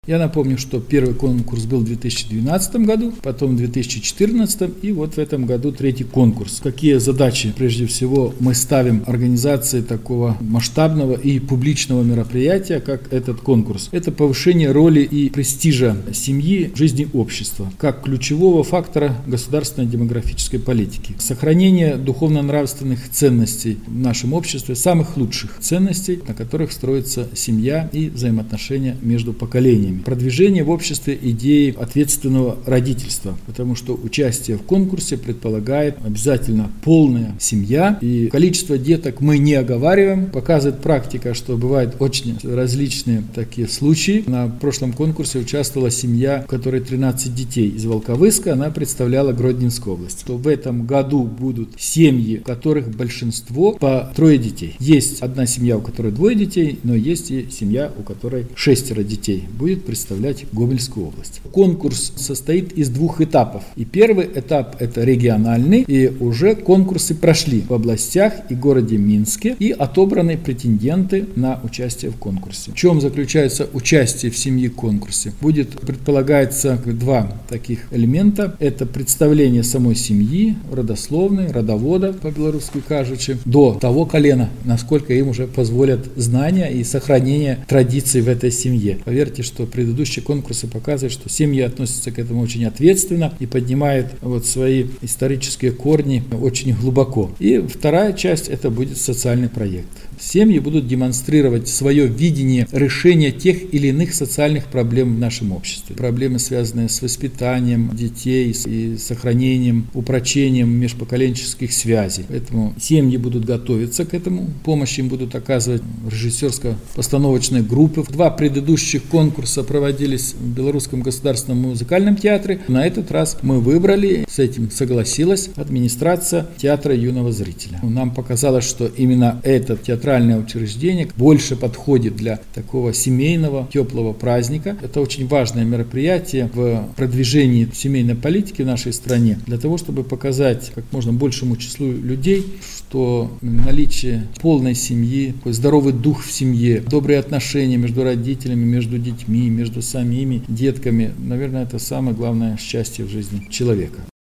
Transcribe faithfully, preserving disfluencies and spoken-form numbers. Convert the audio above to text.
Я напомню, что первый конкурс был в две тысячи двенадцатом году, потом в две тысячи четырнадцатом и вот в этом году третий конкурс. Какие задачи, прежде всего, мы ставим организации такого масштабного и публичного мероприятия, как этот конкурс? Это повышение роли и престижа семьи в жизни общества, как ключевого фактора государственной демографической политики. Сохранение духовно-нравственных ценностей в нашем обществе, самых лучших ценностей, на которых строится семья и взаимоотношения между поколениями. Продвижение в обществе идеи ответственного родительства, потому что участие в конкурсе предполагает обязательно полная семья, и количество деток мы не оговариваем. Показывает практика, что бывают очень различные такие случаи. На прошлом конкурсе участвовала семья, у которой тринадцать детей из Волковыска, она представляла Гродненскую область. То в этом году будут семьи, в которых большинство по трое детей. Есть одна семья, у которой двое детей, но есть и семья, у которой шестеро детей. Будет представлять Гомельскую область. Конкурс состоит из двух этапов. И первый этап – это региональный, и уже конкурсы прошли в областях и городе Минске, и отобраны претенденты на участие в конкурсе. В чем заключается участие в семье в конкурсе? Будет, предполагается, два таких элемента. Это представление самой семьи, родословной, родовода, по-белорусски кажучи, до того колена, насколько им уже позволят знания и сохранение традиций в этой семье. Поверьте, что предыдущие конкурсы показывают, что семьи относятся к этому очень ответственно и поднимают вот свои исторические корни очень глубоко. И вторая часть – это будет социальный проект. Семьи будут демонстрировать свое видение решения тех или иных социальных проблем в нашем обществе. Проблемы, связанные с воспитанием детей и сохранением, упрочением межпоколенческих связей. Поэтому семьи будут готовиться к этому, помощь им будут оказывать режиссерско-постановочные группы. Два предыдущих конкурса проводились в Белорусском государственном музыкальном театре. На этот раз мы выбрали, с этим согласилась администрация театра юного зрителя. Нам показалось, что именно этот театральный учреждение больше подходит для такого семейного, теплого праздника. Это очень важное мероприятие в продвижении семейной политики в нашей стране, для того, чтобы показать как можно большему числу людей, что наличие полной семьи, здоровый дух в семье, добрые отношения между родителями, между детьми, между самими детками, наверное, это самое главное счастье в жизни человека.